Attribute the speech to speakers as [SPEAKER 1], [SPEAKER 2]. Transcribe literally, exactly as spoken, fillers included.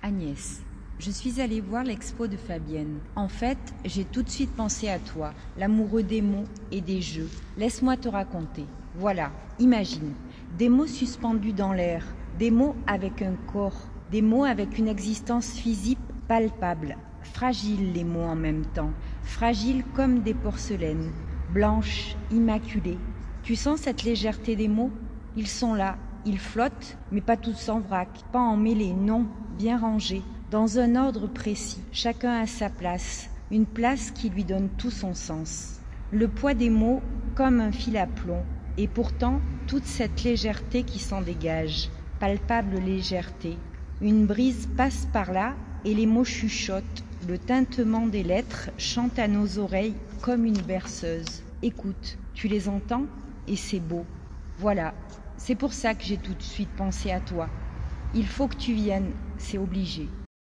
[SPEAKER 1] Agnès, je suis allée voir l'expo de Fabienne. En fait, j'ai tout de suite pensé à toi, l'amoureux des mots et des jeux. Laisse-moi te raconter. Voilà, imagine, des mots suspendus dans l'air, des mots avec un corps, des mots avec une existence physique palpable. Fragiles les mots en même temps, fragiles comme des porcelaines, blanches, immaculées. Tu sens cette légèreté des mots? Ils sont là, ils flottent, mais pas tous en vrac, pas emmêlés, non, bien rangés, dans un ordre précis, chacun à sa place, une place qui lui donne tout son sens. Le poids des mots comme un fil à plomb, et pourtant toute cette légèreté qui s'en dégage, palpable légèreté. Une brise passe par là et les mots chuchotent, le tintement des lettres chante à nos oreilles comme une berceuse. Écoute, tu les entends? Et c'est beau. Voilà, c'est pour ça que j'ai tout de suite pensé à toi. Il faut que tu viennes, c'est obligé.